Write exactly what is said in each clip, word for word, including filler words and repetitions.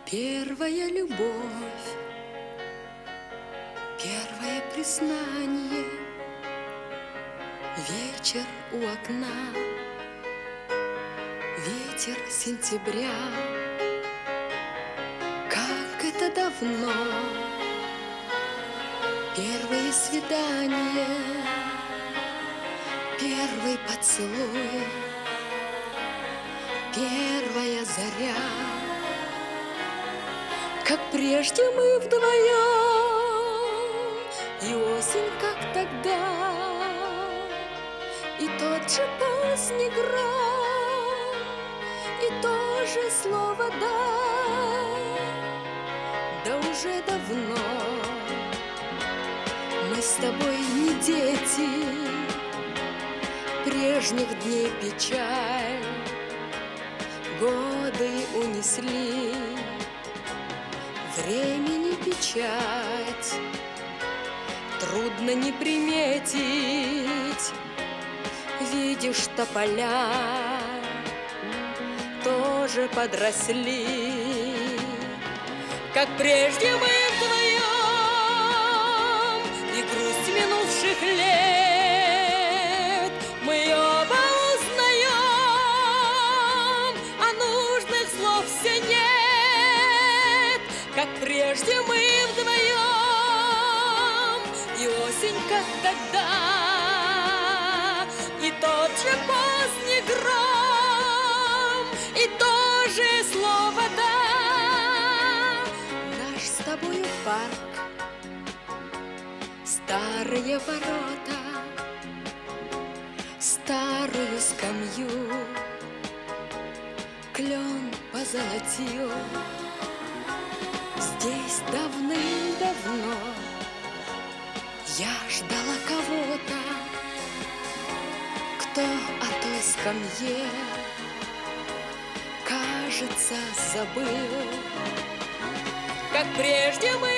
Первая любовь, первое признание, вечер у окна, ветер сентября. Как это давно, первые свидания, первый поцелуй, первая заря. Как прежде мы вдвоем, и осень, как тогда, и тот же поздний гром, и то же слово «да». Да уже давно мы с тобой не дети, прежних дней печаль годы унесли. Времени печать трудно не приметить. Видишь, тополя тоже подросли. Как прежде мы вдвоем, и грусть минувших лет мы оба узнаем, а нужных слов все нет. Как прежде мы вдвоем, и осень, как тогда, и тот же поздний гром, и то же слово «да». Наш с тобою парк, старые ворота, старую скамью клен позолотил. Здесь давным-давно я ждала кого-то, кто о той скамье, кажется, забыл. Как прежде мы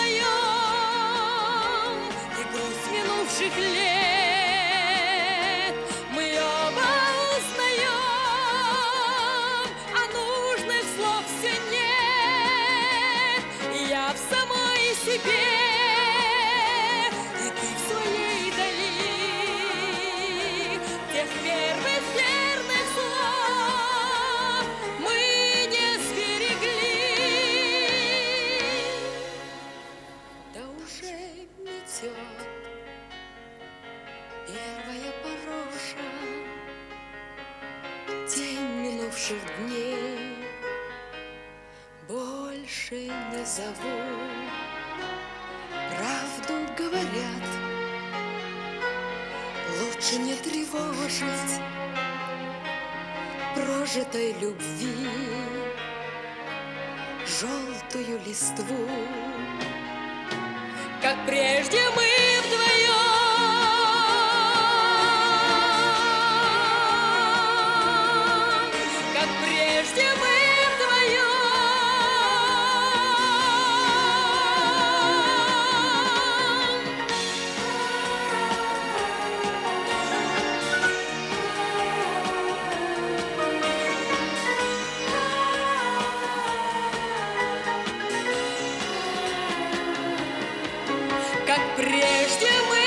вдвоем, и грусть минувших лет мы оба узнаем, а нужных слов все нет. И я в самой себе, и ты в своей дали. Тех первых верных слов мы не сберегли. Да уже метет первая пороша, тень минувших дней больше не зову. Правду говорят, лучше не тревожить прожитой любви желтую листву. Как прежде мы вдвоем, как прежде мы как прежде мы